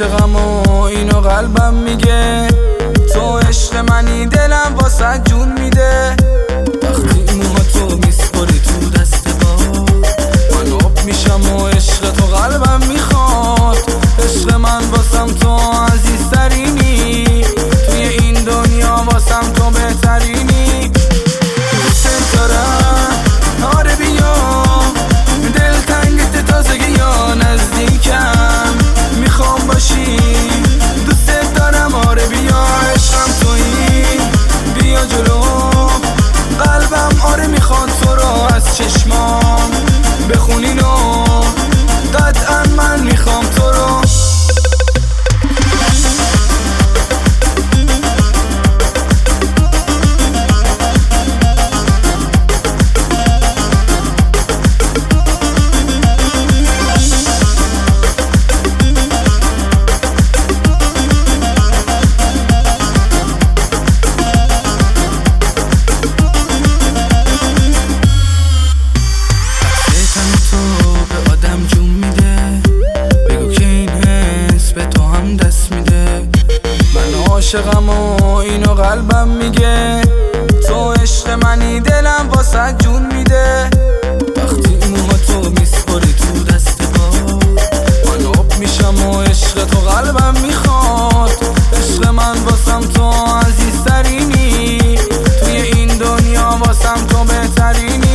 عاشقم و اینو قلبم میگه، تو عشق منی دلم واسه جون میده. وقتی موهاتو میسپاری تو دست با من آب میشم و عشق تو قلبم میخواد. عشق من واسم تو عزیزترینی، توی این دنیا واسم تو بهترینی. دوست دارم آره بیا، دلتنگت تازگی یا نزدیکم میخوام باشی. دوست دارم آره بیا، عشقم تویی بیا جلو. قلبم آره میخواد تو رو از چشمام بخونین و قطعا من میخوام تو رو. عاشقم و اینو قلبم میگه، تو عشق منی دلم واسه جون میده. وقتی موهاتو میسپاری تو دست با من آب میشم و عشق تو قلبم میخواد. عشق من واسم تو عزیزترینی، توی این دنیا واسم تو بهترینی.